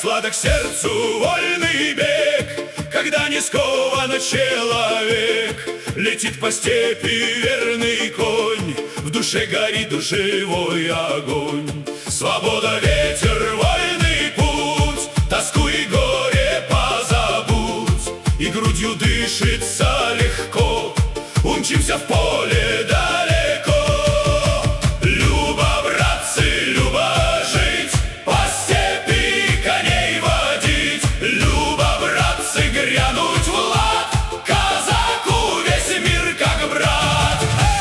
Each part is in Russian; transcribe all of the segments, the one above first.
сладок сердцу вольный бег, когда не скован человек. Летит по степи верный конь, в душе горит живой огонь. Свобода, ветер, вольный путь, тоску и горе позабудь. И грудью дышится легко, умчимся в поле далеко. Любо, братцы, любо жить, по степи коней водить. Любо, братцы, грянуть в лад, казаку весь мир как брат.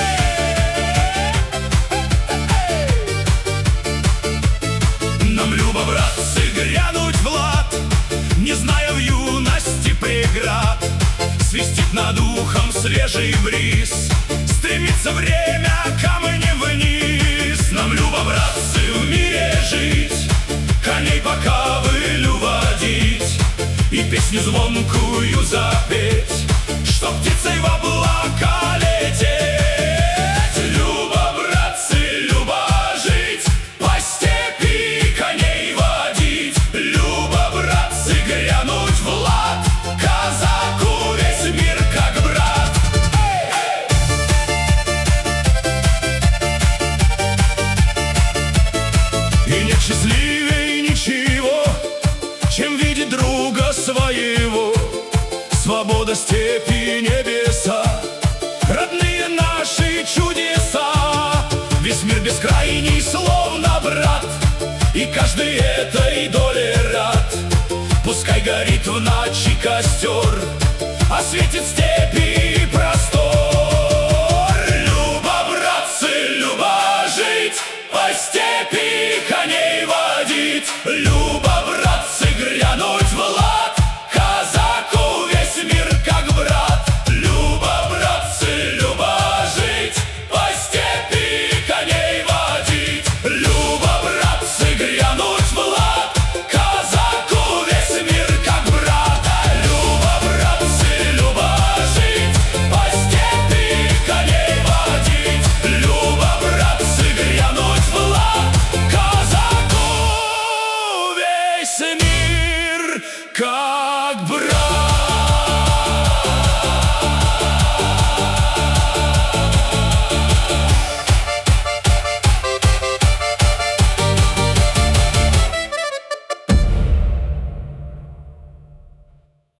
Нам любо, братцы, грянуть в лад, не зная в юности преград. Свистит над ухом свежий бриз, стремится время камнем вниз. Нам любо, братцы, в мире жить, коней по ковылю водить и песню звонкую запеть, чтоб птицей в облака лететь. Любо, братцы, любо жить, по степи коней водить. Любо, братцы, грянуть в лад, казаку весь мир как брат. И нет счастливей ничего, чем видеть друга своего. Свобода, степи, небеса, родные наши чудеса. Весь мир бескрайний, словно брат, и каждый этой доле рад. Пускай горит в ночи костер, осветит степи